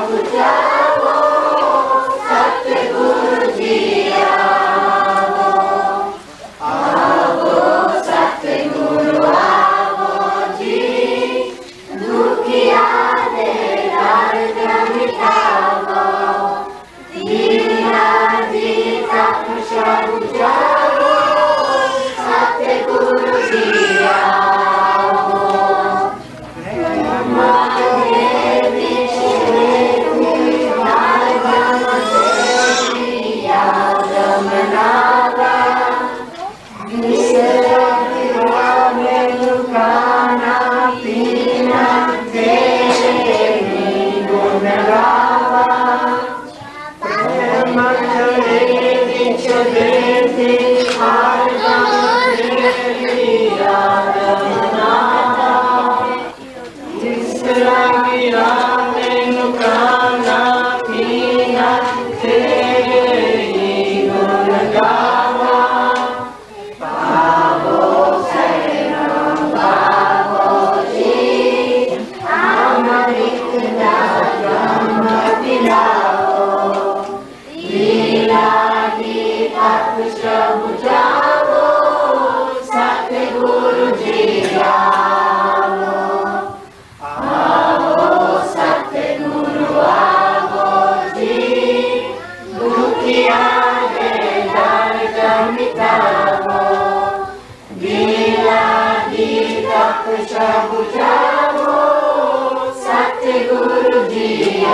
बुझावो सतगुरु जी आवो सतगुरु आवो जी दुखिया दे दर्द मिटावो दीना दी तपस्या बुझावो सतगुरु जी सतगुरु जी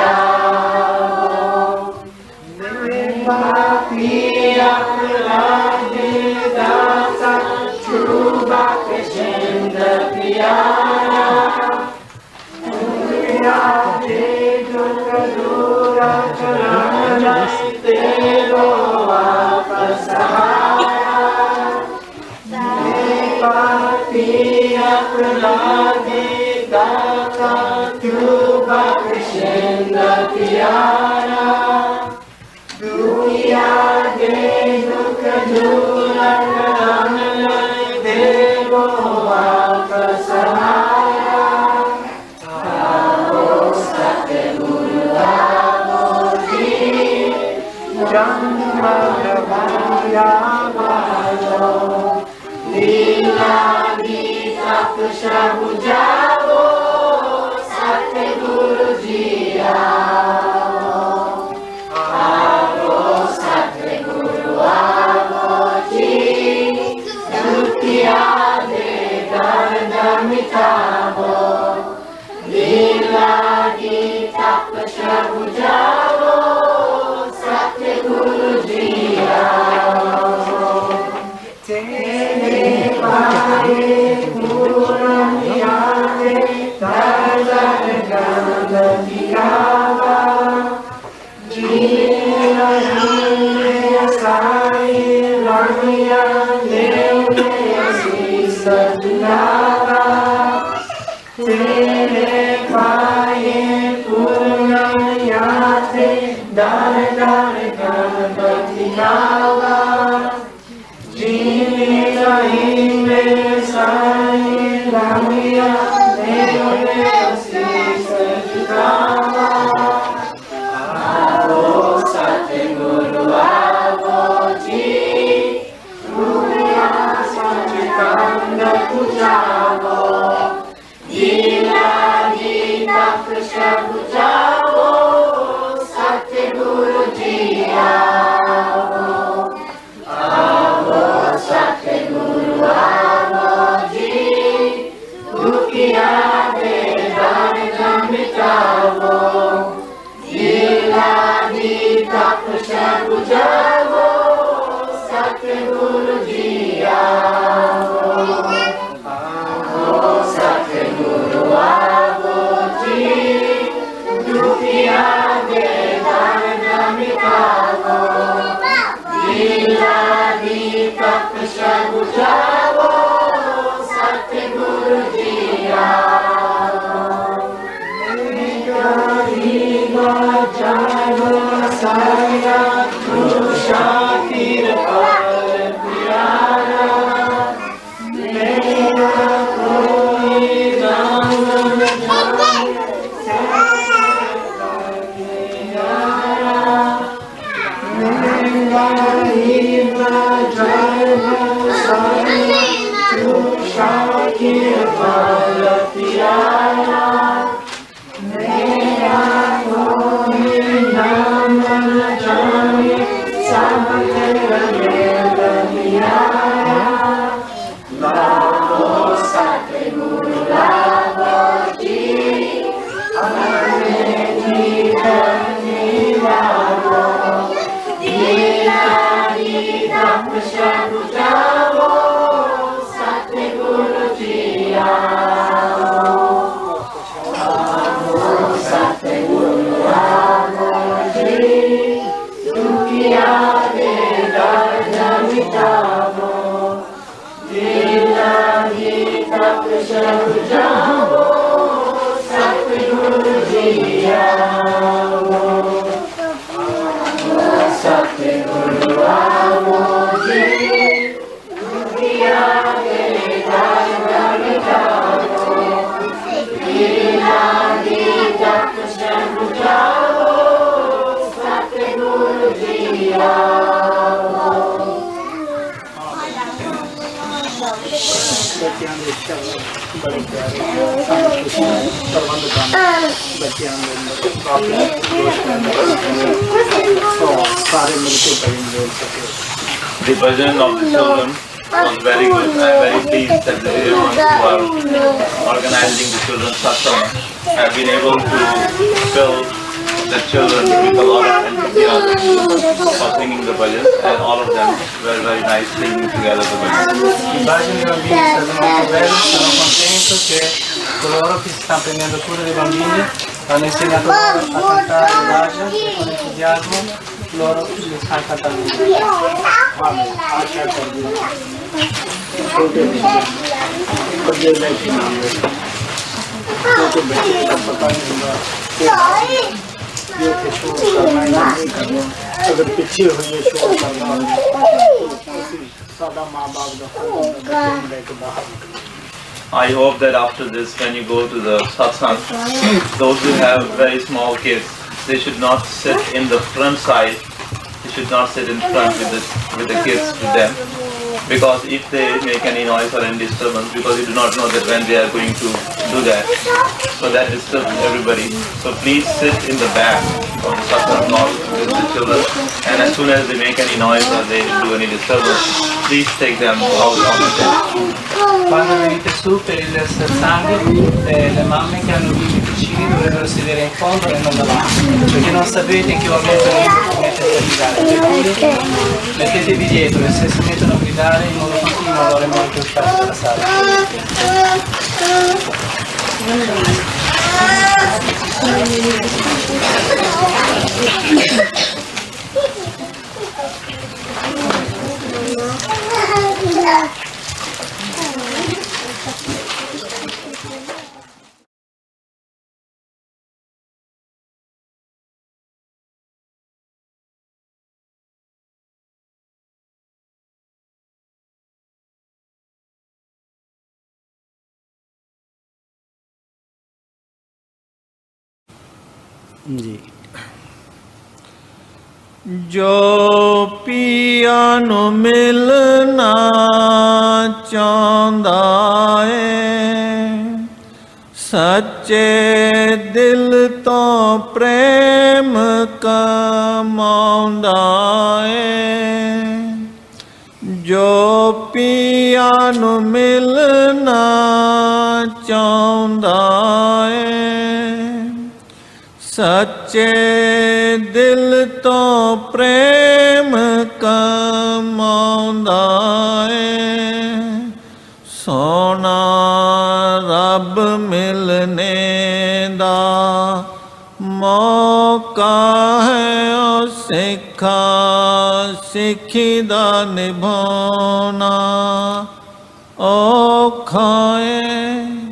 बुझावो सतगुरु जी आवो सतगुरु आवो जी दुखिया दे दर्द मिटावो लीला की तपस्या बुझावो सतगुरु जी तेरे पाए The version of the children was very good. I am very pleased that the ones who are organizing the children's satsang have been able to fill the children with a lot of enthusiasm for singing the bhajans, and all of them were very nice singing together the bhajans. I bambini sono molto belli, sono contento che coloro che si stanno prendendo cura dei bambini hanno insegnato loro a cantare i bhajan e con entusiasmo loro li stanno cantando. अगर पीछे हुए शोर करना सादा माँ बाप I hope that after this, when you go to the satsang, those who have very small kids, they should not sit in the front side. They should not sit in front with the kids with them, because if they make any noise or any disturbance, because you do not know that when they are going to do that, so that disturbs everybody. So please sit in the back of the satsang hall with the children, and as soon as they make any noise or they do any disturbance, please take them out of the tent. Quando venite su per il satsang, le mamme che hanno bimbi piccini dovrebbero sedere in fondo e non davanti, perché non sapete in che momento mettete a gridare, per cui mettetevi dietro e se si mettono a gridare in modo continuo allora è molto uscire dalla sala. जी जो पिया नू मिलना चाहंदा है सच्चे दिल तो प्रेम कमाउंदा है जो पिया नू मिलना चाहंदा है सच्चे दिल तो प्रेम कमाउंदा है सोना रब मिलने दा मौका है ओ सिखा सिखी दा निभाना औखा है।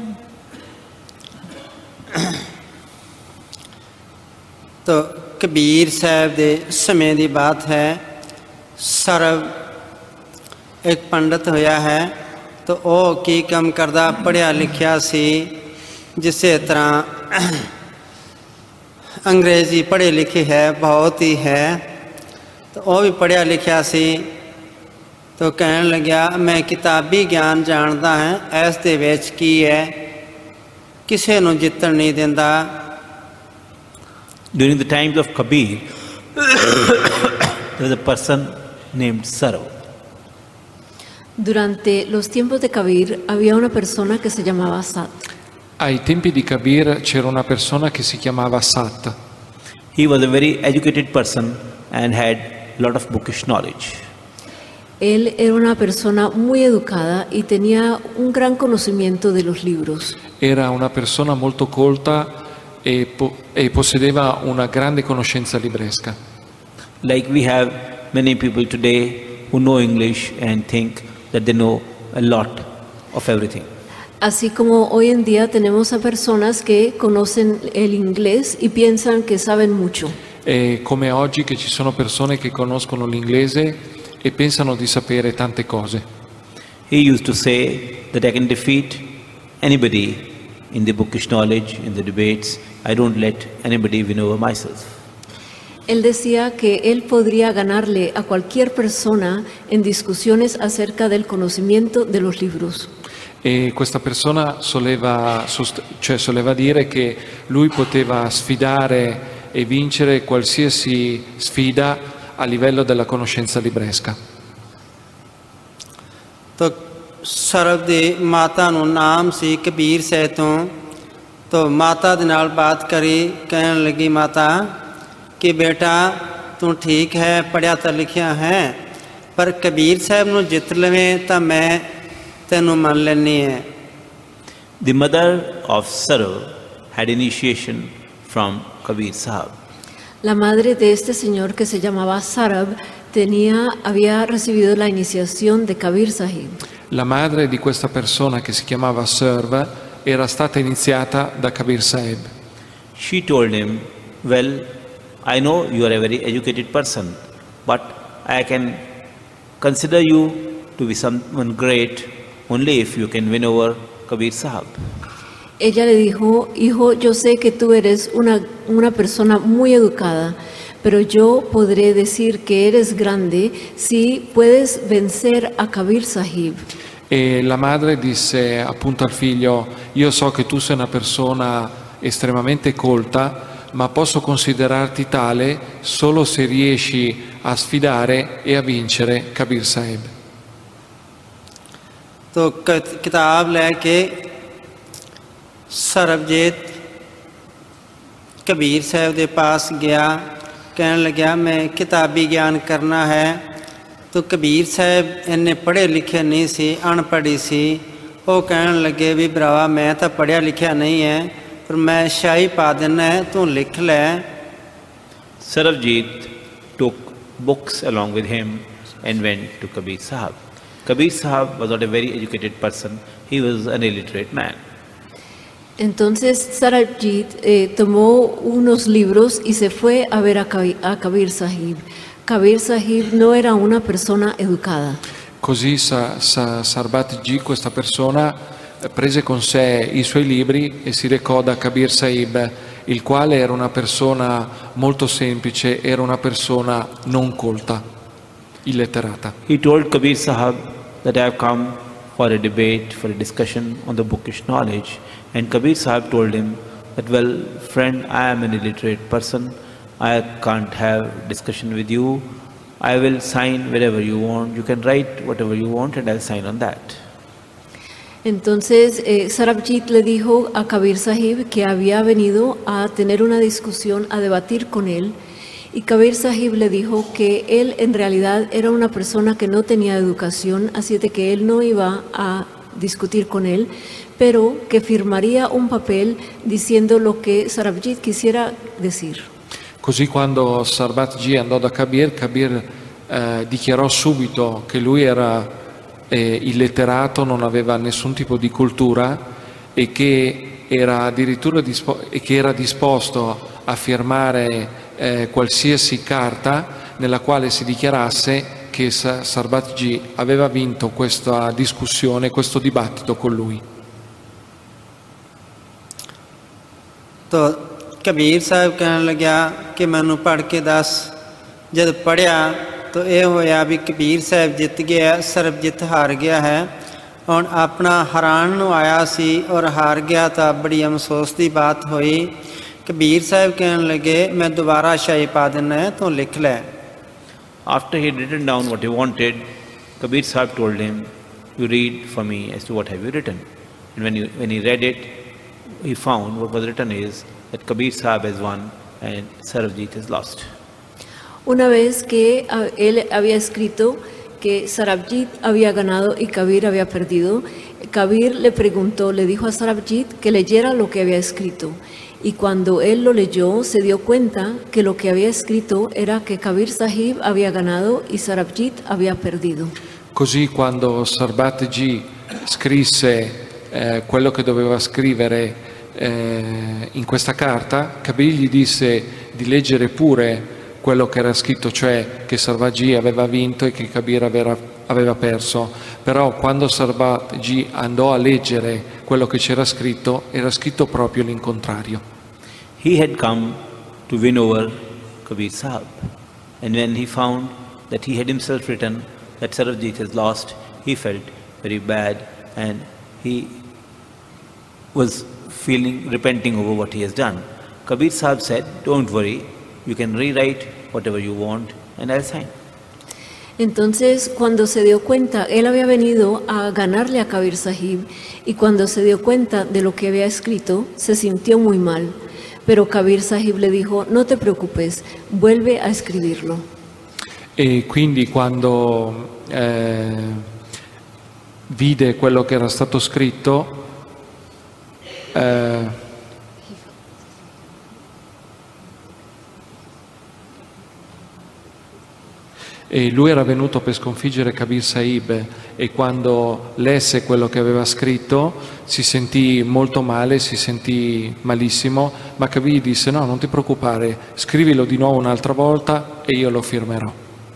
तो कबीर साहब दे समय की बात है। सरब एक पंडित होया है तो वह की काम करदा पढ़िया लिखिया सी जिसे तरह अंग्रेजी पढ़े लिखे है बहुत ही है तो वह भी पढ़िया लिखिया सी तो कहन लग्या मैं किताबी ज्ञान जानदा हां इस दे विच की है किसे नूं जितण नहीं दिंदा। During the times of Kabir, there was a person named Sarv. Durante los tiempos de Kabir había una persona que se llamaba Sat. Ai tempi di Kabir c'era una persona che si chiamava Sat. He was a very educated person and had a lot of bookish knowledge. Él era una persona muy educada y tenía un gran conocimiento de los libros. Era una persona molto colta e possedeva una grande conoscenza libresca. Like we have many people today who know English and think that they know a lot of everything. Así como hoy en día tenemos a personas que conocen el inglés y piensan que saben mucho. E come oggi che ci sono persone che conoscono l'inglese e pensano di sapere tante cose. He used to say that I can defeat anybody in the bookish knowledge, in the debates. I don't let anybody win over myself. Él decía que él podría ganarle a cualquier persona en discusiones acerca del conocimiento de los libros. E questa persona soleva dire che lui poteva sfidare e vincere qualsiasi sfida a livello della conoscenza libresca. तो ਸਰਬ ਦੀ ਮਾਤਾ ਨੂੰ ਨਾਮ ਸੀ ਕਬੀਰ ਸਾਹਿਬ ਤੋਂ तो माता दे नाल बात करी कहन लगी माता कि बेटा तू ठीक है पढ़िया तो लिखिया है पर कबीर साहब नूं जित लवें तां मैं तैनूं मन लैनी है। The mother of Sarv had initiation from Kabir Sahab. La madre de este señor que se llamaba Sarab había recibido la iniciación de Kabir Sahib. La madre di questa persona che si chiamava Sarv era stata iniziata da Kabir Sahib. She told him, well, I know you are a very educated person, but I can consider you to be someone great only if you can win over Kabir Sahab. Ella le dijo, hijo, yo sé que tú eres una persona muy educada, pero yo podré decir que eres grande si puedes vencer a Kabir Sahib. E la madre disse appunto al figlio, io so che tu sei una persona estremamente colta, ma posso considerarti tale solo se riesci a sfidare e a vincere Kabir Sahib. तो किताब लेके सरबजीत कबीर साहब के पास गया कहने लगा मैं किताबी ज्ञान करना है। तो कबीर साहब इन्ने पढ़े लिखे नहीं सी अनपढ़ी सी वो कहने लगे भी भरावा मैं तो पढ़िया लिखा नहीं है पर मैं शाही पा देना है तू लिख ले। Sarabjit took books along with him and went to Kabir Sahab. Kabir Sahab was not a very educated person, he was an illiterate man. Entonces Sarabjit tomó unos libros y se fue a ver a Kabir Sahib. Kabir Sahib no era una persona educada. Così Sarbat Ji, questa persona, prese con sé i suoi libri e si recò da Kabir Sahib, il quale era una persona molto semplice, era una persona non colta, illetterata. He told Kabir Sahab that I have come for a debate, for a discussion on the bookish knowledge. And Kabir Sahab told him that, well, friend, I am an illiterate person. I can't have discussion with you. I will sign wherever you want. You can write whatever you want and I'll sign on that. Entonces Sarabjit le dijo a Kabir Sahib que había venido a tener una discusión, a debatir con él. Y Kabir Sahib le dijo que él en realidad era una persona que no tenía educación, así de que él no iba a discutir con él, pero que firmaría un papel diciendo lo que Sarabjit quisiera decir. Così quando Sarbat Ji andò da Kabir, Kabir dichiarò subito che lui era illetterato, non aveva nessun tipo di cultura e che era addirittura disposto a firmare qualsiasi carta nella quale si dichiarasse che Sarbat Ji aveva vinto questa discussione, questo dibattito con lui. तो कबीर साहब कहने लगा कि मैनू पढ़ के दस जब पढ़िया तो ਇਹ ਹੋਇਆ ਵੀ ਕਬੀਰ ਸਾਹਿਬ ਜਿੱਤ ਗਿਆ, ਸਰਬਜੀਤ ਹਾਰ ਗਿਆ ਹੈ। ਹੁਣ ਆਪਣਾ ਹਰਾਣ ਨੂੰ ਆਇਆ ਸੀ ਔਰ ਹਾਰ ਗਿਆ ਤਾਂ ਬੜੀ ਅਫਸੋਸ ਦੀ ਬਾਤ ਹੋਈ। ਕਬੀਰ ਸਾਹਿਬ ਕਹਿਣ ਲੱਗੇ ਮੈਂ ਦੁਬਾਰਾ ਸ਼ਾਹੀ ਪਾ ਦਿੰਦਾ ਹੈ, ਤੂੰ ਲਿਖ ਲੈ। After he had written down what he wanted, Kabir Sahib told him, you read for me as to what have you written. And when he read it, he found what was written is that Kabir Sahib has won and Sarabjit has lost. Una vez que él había escrito que Sarabjit había ganado y Kabir había perdido, Kabir le preguntó, le dijo a Sarabjit que leyera lo que había escrito. Y cuando él lo leyó, se dio cuenta que lo que había escrito era que Kabir Sahib había ganado y Sarabjit había perdido. Così quando Sarbat G scrisse quello che doveva scrivere in questa carta, Kabir gli disse di leggere pure quello che era scritto, cioè che Sarbat G aveva vinto e che Kabir aveva perso. Però quando Sarbat G andò a leggere quello che c'era scritto, era scritto proprio l'incontrario. He had come to win over Kabir Sahib, and when he found that he had himself written that Sarabjit has lost, he felt very bad and he was repenting over what he has done. Kabir Sahib said, don't worry, you can rewrite whatever you want and I'll sign. Entonces, cuando se dio cuenta, él había venido a ganarle a Kabir Sahib y cuando se dio cuenta de lo que había escrito, se sintió muy mal. Pero Kabir Sahib le dijo, no te preocupes, vuelve a escribirlo. E quindi quando vide quello che era stato scritto, e lui era venuto per sconfiggere Kabir Sahib e quando lesse quello che aveva scritto si sentì molto male, si sentì malissimo, ma Kabir disse no, non ti preoccupare, scrivilo di nuovo un'altra volta e io lo firmerò.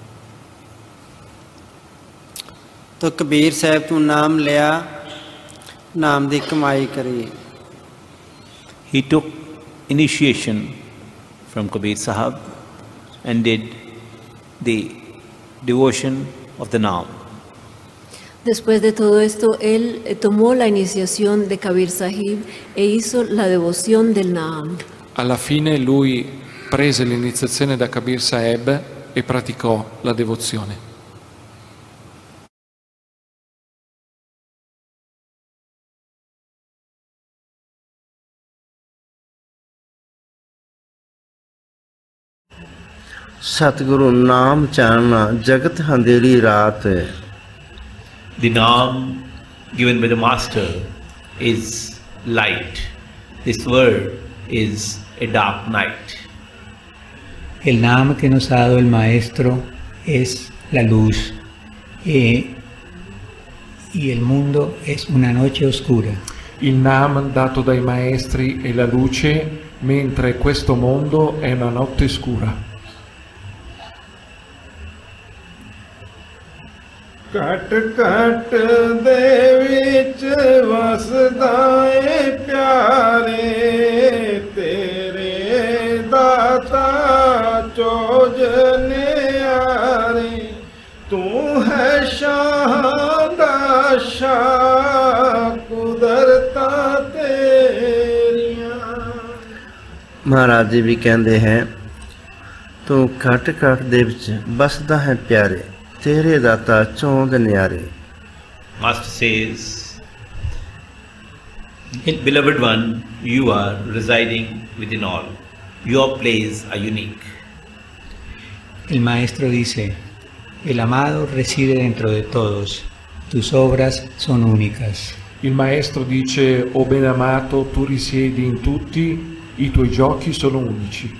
तो कबीर साहब तू नाम लिया, नाम दी कमाई करी। He took initiation from Kabir Sahib and did the devotion of the Naam. Después de todo esto, él tomó la iniciación de Kabir Sahib e hizo la devoción del Naam. Alla fine lui prese l'iniziazione da Kabir Sahib e praticò la devozione. सतगुरु नाम चानना जगत अंधेरी रात है। The Naam given by the Master is light. This word is a dark night. El Naam que nos ha dado el Maestro es la luz y el mundo es una noche oscura. Il Naam dato dai Maestri è la luce, mentre questo mondo è una notte scura. ਘਟ ਘਟ ਦੇ ਵਿੱਚ ਵਸਦਾ ਏ ਪਿਆਰੇ ਤੇਰੇ ਦਾਤਾ ਚੋਜ ਨਿਆਰੇ ਤੂੰ ਹੈ ਸ਼ਾਹ ਦਾ ਸ਼ਾਹ ਕੁਦਰਤਾਂ ਤੇਰੀਆਂ। ਮਹਾਰਾਜ ਜੀ ਵੀ ਕਹਿੰਦੇ ਹੈ ਤੂੰ ਘਟ ਘਟ ਦੇ ਵਿੱਚ ਬਸਦਾ ਹੈ ਪਿਆਰੇ तेरे दाता चौंद न्यारे। Master says, beloved one, you are residing within all. Your plays are unique. El Maestro dice, el amado reside dentro de todos, tus obras son únicas. Il Maestro dice, o ben amato, tu risiedi in tutti, i tuoi giochi sono unici.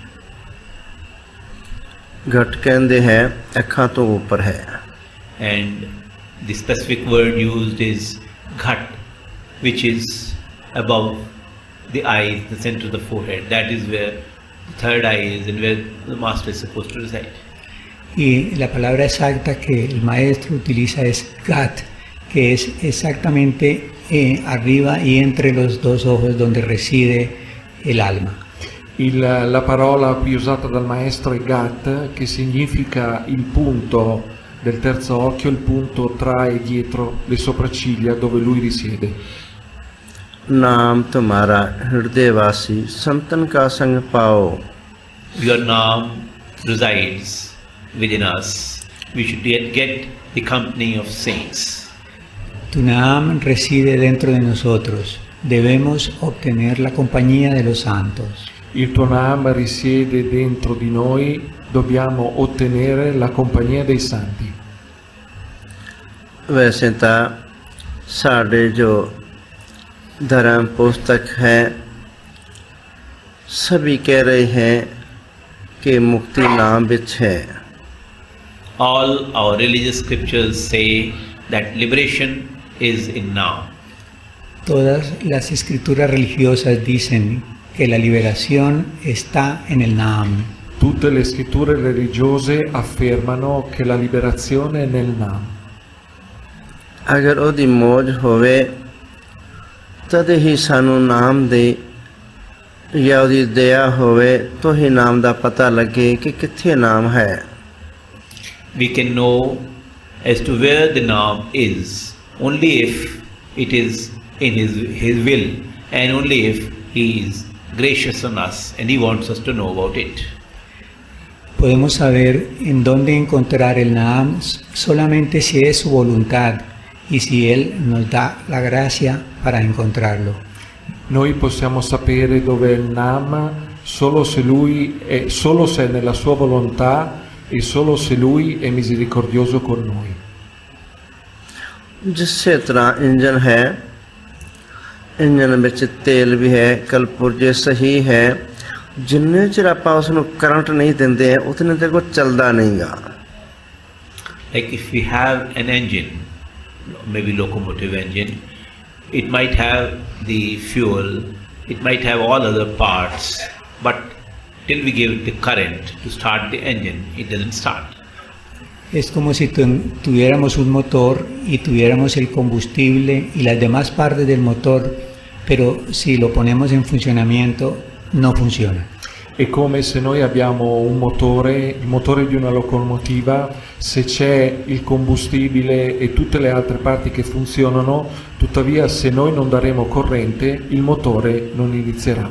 घट कहते हैं अखां तो ऊपर है। And the specific word used is ghat, which is above the eyes, the center of the forehead. That is where the third eye is and where the Master is supposed to reside. Y la palabra exacta que el Maestro utiliza es ghat, que es exactamente arriba y entre los dos ojos donde reside el alma. La parola qui usata dal maestro è Gat, che significa il punto del terzo occhio, il punto tra e dietro le sopracciglia dove lui risiede. नाम तुम्हारा हृदयवासी संतन का संग पाओ. Your Naam resides within us. We should get the company of saints. Tu Naam reside dentro de nosotros. Debemos obtener la compañía de los santos. Il tuo Naam risiede dentro di noi, dobbiamo ottenere la compagnia dei santi. वैसे तो साढ़े जो धर्म पुस्तक है सभी कह रहे हैं कि मुक्ति नाम विच है. All our religious scriptures say that liberation is in Naam. Todas las escrituras religiosas dicen que la liberación está en el Naam. Tutte le scritture religiose affermano che la liberazione è nel Naam. अगर ओदी मौज होवे तद ही सानू नाम दे या ओदी दया होवे तो ही नाम दा पता लगे कि किथे नाम है. We can know as to where the Naam is only if it is in his will, and only if he is gracious on us and he wants us to know about it. Podemos saber en dónde encontrar el Naam solamente si es su voluntad y si Él nos da la gracia para encontrarlo. Noi possiamo sapere dove è il Naam solo se è nella sua volontà e solo se Lui è misericordioso con noi. जिससे तरह इंजन है, इंजन में तेल भी है, कलपुर्जे सही है, जिन्ने चिर आप उसको करंट नहीं देंगे उतने देर को चलता नहींगा. Like if we have an engine, maybe locomotive engine, it might have the fuel, it might have all other parts, but till we give it the current to start the engine, it doesn't start. Es como si tuviéramos un motor y tuviéramos el combustible y las demás partes del motor, pero si lo ponemos en funcionamiento no funciona. È come se noi abbiamo un motore, il motore di una locomotiva, se c'è il combustibile e tutte le altre parti che funzionano, tuttavia se noi non daremo corrente il motore non inizierà.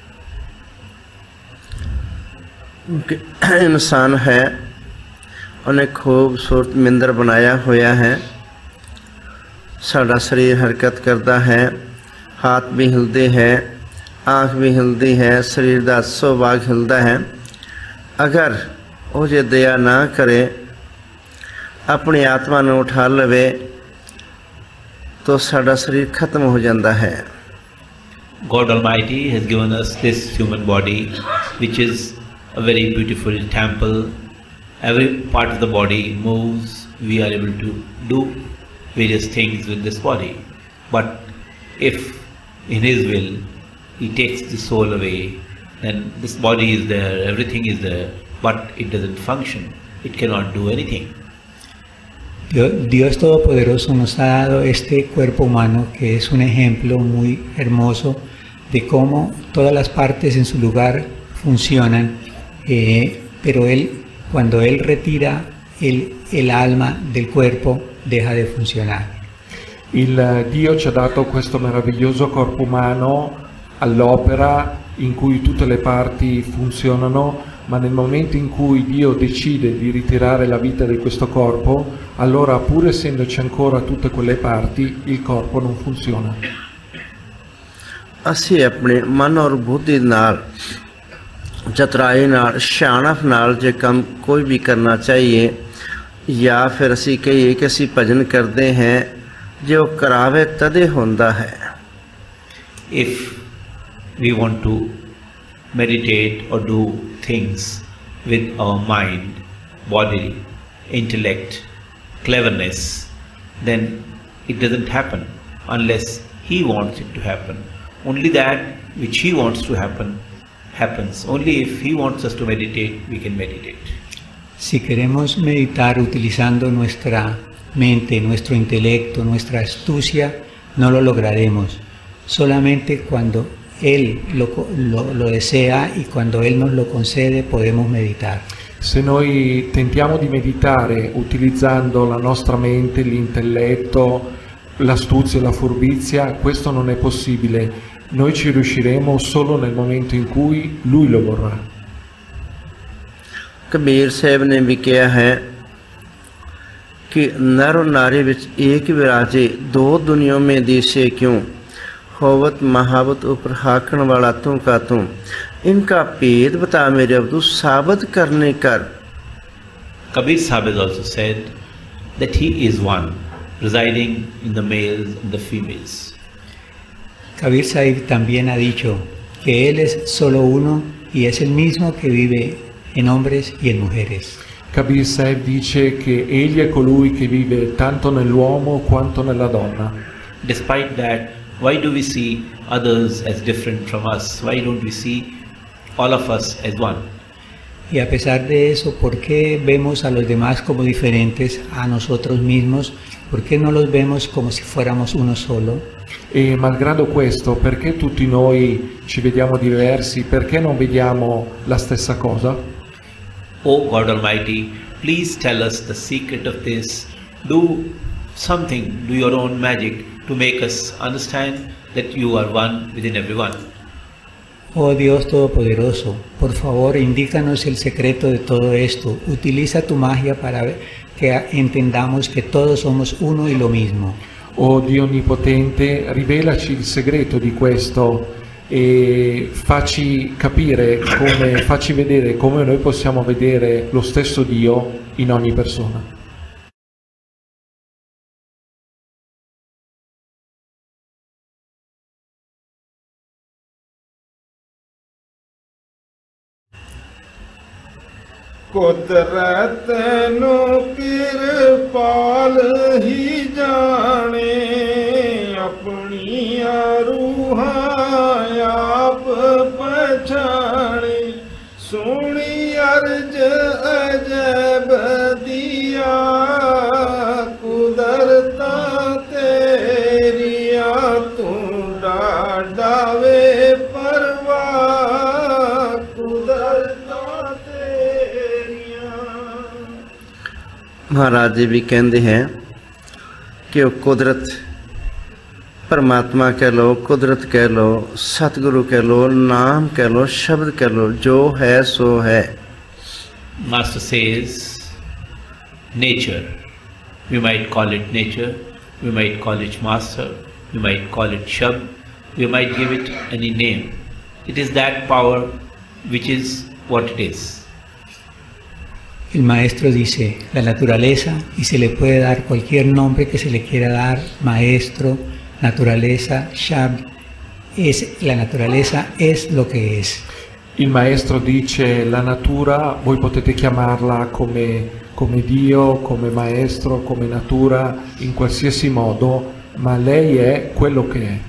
इंसान है उन्हें खूबसूरत मिंदर बनाया हुआ है. साड़ा शरीर हरकत करता है, हाथ भी हिलते हैं, आँख भी हिलती है, शरीर का 100 भाग हिलता है. अगर वो जे दया ना करे, अपनी आत्मा ने उठा लवे तो साड़ा शरीर खत्म हो जाता है. God Almighty has given us this human body, which is a very beautiful temple. Every part of the body moves. We are able to do various things with this body. But if in His will He takes the soul away, then this body is there, everything is there, but it doesn't function. It cannot do anything. Dios Todopoderoso nos ha dado este cuerpo humano que es un ejemplo muy hermoso de cómo todas las partes en su lugar funcionan, pero cuando Él retira el alma del cuerpo deja de funcionar. Il Dio ci ha dato questo meraviglioso corpo umano all'opera in cui tutte le parti funzionano, ma nel momento in cui Dio decide di ritirare la vita di questo corpo, allora pur essendoci ancora tutte quelle parti, il corpo non funziona. ਅਸੀਂ ਆਪਣੇ ਮਨ ਔਰ ਬੁੱਧੀ ਨਾਲ ਚਤਰਾਈ ਨਾਲ ਸਿਆਣਪ ਨਾਲ ਜੇ ਕੰਮ ਕੋਈ ਵੀ ਕਰਨਾ ਚਾਹੀਏ ਜਾਂ ਫਿਰ ਅਸੀਂ ਕਹੀਏ ਕਿ ਅਸੀਂ ਭਜਨ ਕਰਦੇ ਹਾਂ ਜੇ ਉਹ ਕਰਾਵੇ ਤਦੇ ਹੁੰਦਾ ਹੈ. If we want to meditate or do things with our mind, body, intellect, cleverness, then it doesn't happen unless He wants it to happen. Only that which He wants to happen happens. Only if He wants us to meditate, we can meditate. Si queremos meditar utilizando nuestra mente, nuestro intelecto, nuestra astucia, no lo lograremos. Solamente cuando Él lo desea y cuando Él nos lo concede podemos meditar. Se noi tentiamo di meditare utilizzando la nostra mente, l'intelletto, l'astuzia e la furbizia, questo non è possibile. Noi ci riusciremo solo nel momento in cui Lui lo vorrà. Kabir साहब ने भी किया है कि नर और नारी विच एक विराजे दो दुनियाओं में दिसे क्यों होवत महावत ऊपर हाकण वाला तू का तू इनका भेद बता मेरे अवधु साबित करने कर. Kabir Sahib has also said that he is one, residing in the males and the females. Kabir Sahib también ha dicho que Él es solo uno y es el mismo que vive en hombres y en mujeres. Kabir Sahib dice che egli è colui che vive tanto nell'uomo quanto nella donna. Despite that, why do we see others as different from us? Why don't we see all of us as one? Y a pesar de eso, ¿por qué vemos a los demás como diferentes a nosotros mismos? ¿Por qué no los vemos como si fuéramos uno solo? E malgrado questo, perché tutti noi ci vediamo diversi? Perché non vediamo la stessa cosa? O God Almighty, please tell us the secret of this. Do something, do your own magic to make us understand that you are one within everyone. Oh Dios Todopoderoso, por favor indícanos el secreto de todo esto. Utiliza tu magia para que entendamos que todos somos uno y lo mismo. Oh Dio Onnipotente, rivelaci il segreto di questo e facci capire facci vedere come noi possiamo vedere lo stesso Dio in ogni persona. कुदरत नु किरपाल ही जाने अपनी रूहां आप पछाने सुनी अर्ज अजब दिया कुदरता तेरिया तू डावे परवाह कुदरता महाराज जी भी कहते हैं कि वो कुदरत परमात्मा कह लो कुदरत कह लो सतगुरु कह लो नाम कह लो शब्द कह लो जो है सो है. Master says nature. We might call it nature, we might call it master, we might call it shabd, we might give it any name. It is that power which is what it is. El maestro dice la naturaleza y se le puede dar cualquier nombre que se le quiera dar, maestro, naturaleza, Shabd, la naturaleza es lo que es. Il maestro dice la natura, voi potete chiamarla come Dio, come maestro, come natura, in qualsiasi modo, ma lei è quello che è.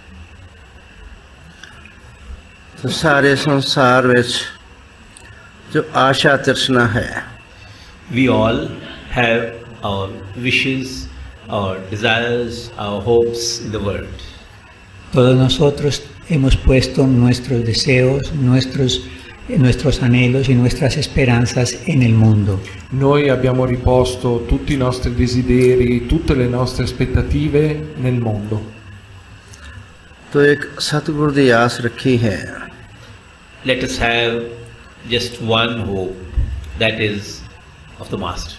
सारे संसार विच जो आशा तृष्णा है. We all have our wishes, our desires, our hopes in the world. Todos nosotros hemos puesto nuestros deseos, nuestros anhelos y nuestras esperanzas en el mundo. Noi abbiamo riposto tutti i nostri desideri, tutte le nostre aspettative nel mondo. तो एक सतगुरु दी आस रखी है. Let us have just one hope, that is of the Master.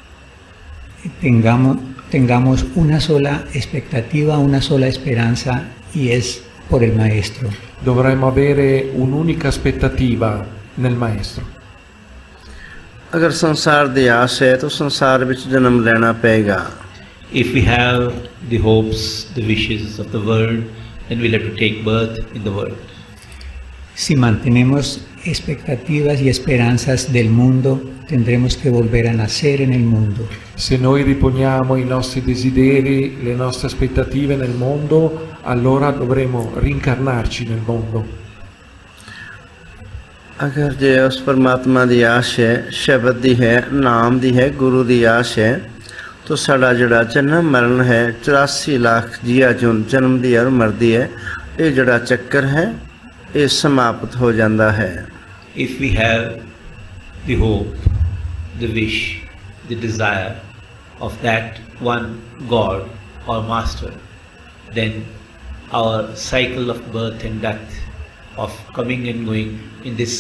Tengamos una sola expectativa, una sola esperanza y es por el Maestro. Dovremmo avere un'unica aspettativa nel Maestro. अगर संसार दी आस है तो संसार विच जन्म लेना पेगा. If we have the hopes, the wishes of the world, then we'll have to take birth in the world. Si mantenemos expectativas y esperanzas del mundo, tendremos que volver a nacer en el mundo. Se noi riponiamo i nostri desideri, le nostre aspettative nel mondo, allora dovremo rincarnarci nel mondo. अगर जे उस परमात्मा दी आस है, शब्द दी है, नाम दी है, गुरु दी आस है, तो साड़ा जड़ा जन्म मरण है 84 लाख जिया जुन जन्म दी और मरदी है, ਇਹ ਜਿਹੜਾ ਚੱਕਰ ਹੈ ਇਹ ਸਮਾਪਤ ਹੋ ਜਾਂਦਾ ਹੈ। If we have the hope, the wish, the desire of that one God or Master, then our cycle of birth and death, of coming and going in this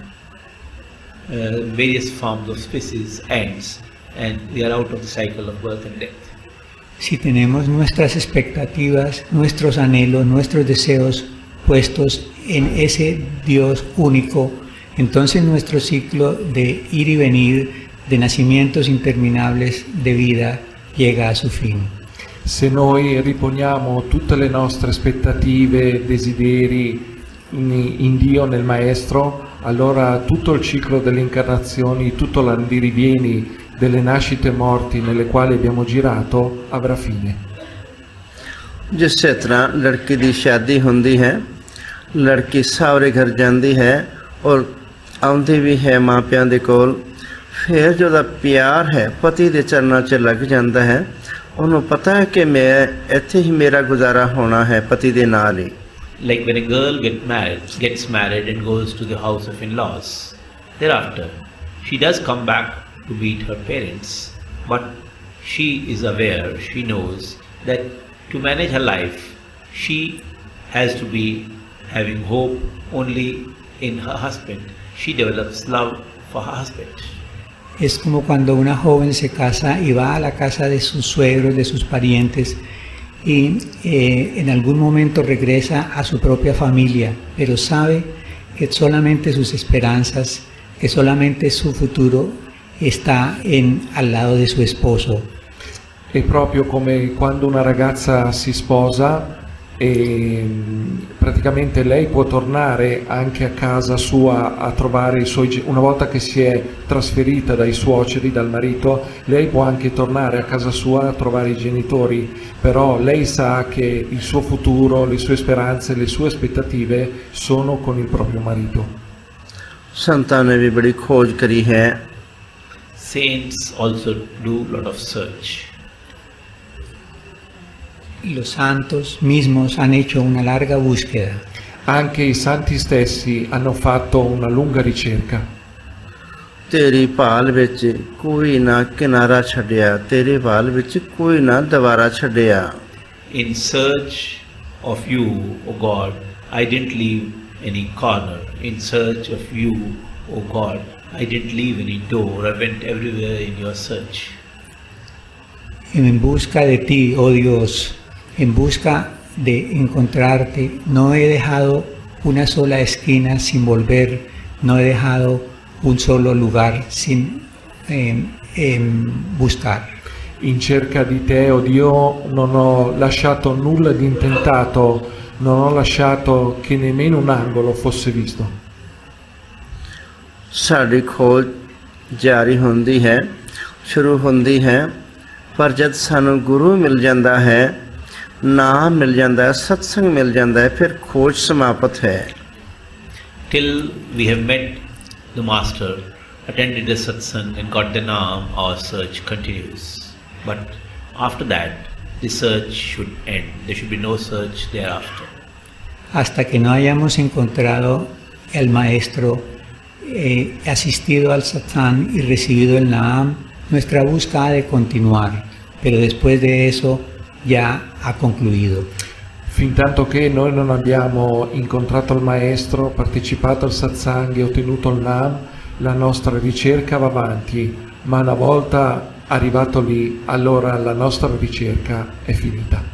various forms of species ends, and we are out of the cycle of birth and death. Si tenemos nuestras expectativas, nuestros anhelos, nuestros deseos puestos en ese Dios único, entonces nuestro ciclo de ir y venir, de nacimientos interminables de vida, llega a su fin. Se noi riponiamo tutte le nostre aspettative, desideri in Dio, nel Maestro, allora tutto il ciclo delle incarnazioni, tutto l'andirivieni delle nascite e morti nelle quali abbiamo girato avrà fine. जिस तरह लड़की की शादी होंदी है, लड़की सावरे घर जाती है और आउंदी भी है माँ प्यां दे कोल, फिर जो प्यार है पति के चरणों च लग जाता है, उन्होंने पता है कि मैं इत्थे ही मेरा गुजारा होना है पति दे नाल ही। Like when a girl gets married and goes to the house of in-laws, thereafter she does come back to meet her parents, but she is aware, she knows that to manage her life, she has to be having hope only in her husband. She develops love for her husband. Es como cuando una joven se casa y va a la casa de sus suegros, de sus parientes, y en algún momento regresa a su propia familia, pero sabe que solamente sus esperanzas, que solamente su futuro está al lado de su esposo. È proprio come quando una ragazza si sposa e praticamente lei può tornare anche a casa sua a trovare i suoi, una volta che si è trasferita dai suoceri, dal marito, lei può anche tornare a casa sua a trovare i genitori, però lei sa che il suo futuro, le sue speranze, le sue aspettative sono con il proprio marito. संतान ने भी बड़ी खोज करी है। Saints also do a lot of search. Los santos mismos han hecho una larga búsqueda. Anche i santi stessi hanno fatto una lunga ricerca. तेरी भाल विच कोई ना किनारा छड्डिया, तेरे भाल विच कोई ना दवारा छड्डिया। In search of you, O God, I didn't leave any corner. In search of you, O God, I didn't leave any door. I went everywhere in your search. En busca de ti, oh Dios, en busca de encontrarte, no he dejado una sola esquina sin volver, no he dejado un solo lugar sin buscar. In cerca di te, oh Dio, non ho lasciato nulla di intentato, non ho lasciato che nemmeno un angolo fosse visto. Sari खोज जारी होंदी है, शुरू होंदी है, पर जब सानू गुरु मिल जाता है, नाम मिल जाता है, सत्संग मिल जाता है, फिर खोज समाप्त है। Till we have met the Master, attended the satsang and got the naam, our search continues. But after that, the search should end. There should be no search thereafter. Hasta que no hayamos encontrado el Maestro, asistido al satsang y recibido el naam, nuestra búsqueda ha de continuar, pero después de eso ya ha concluido. Fintanto che noi non abbiamo incontrato il Maestro, partecipato al satsang e ottenuto il Nam, la nostra ricerca va avanti, ma una volta arrivato lì, allora la nostra ricerca è finita.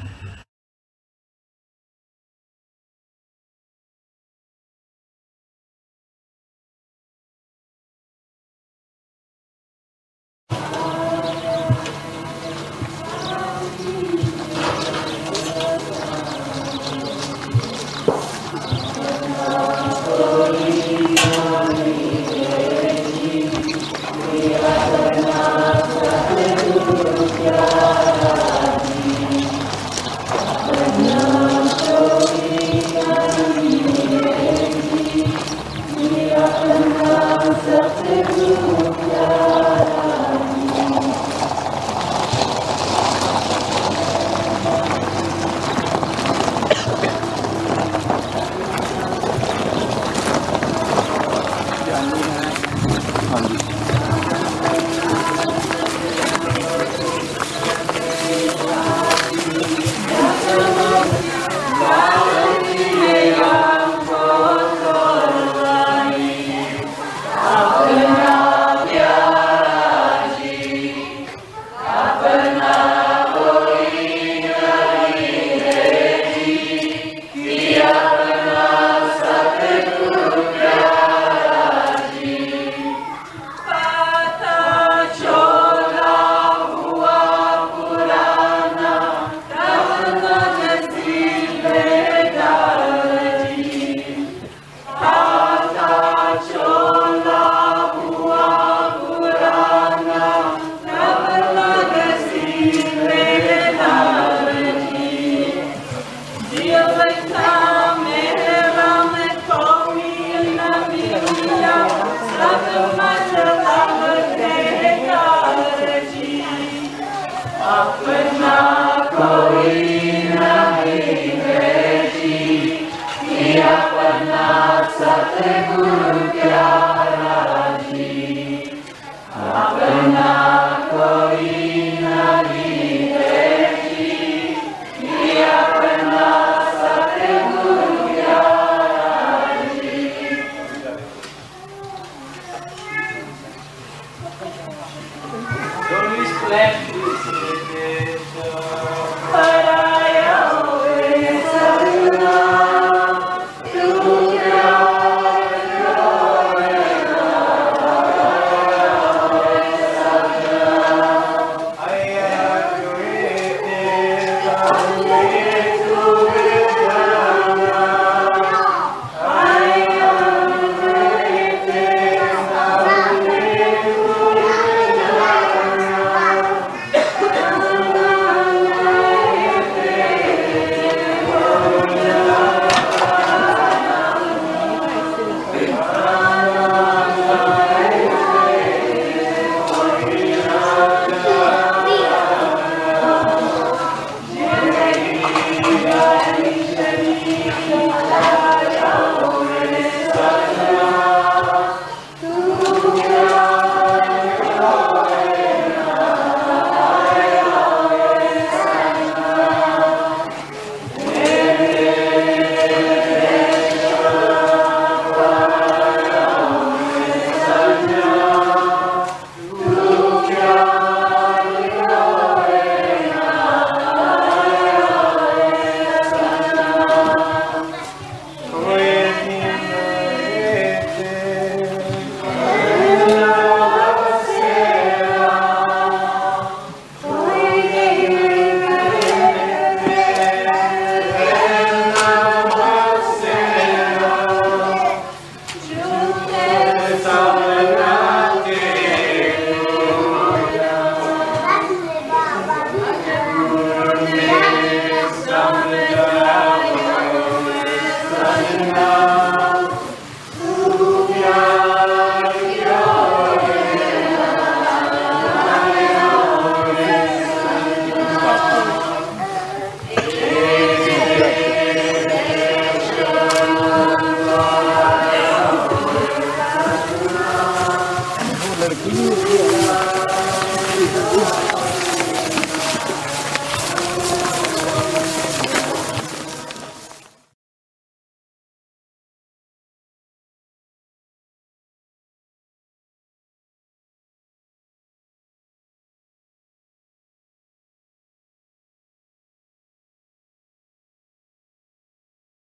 flesh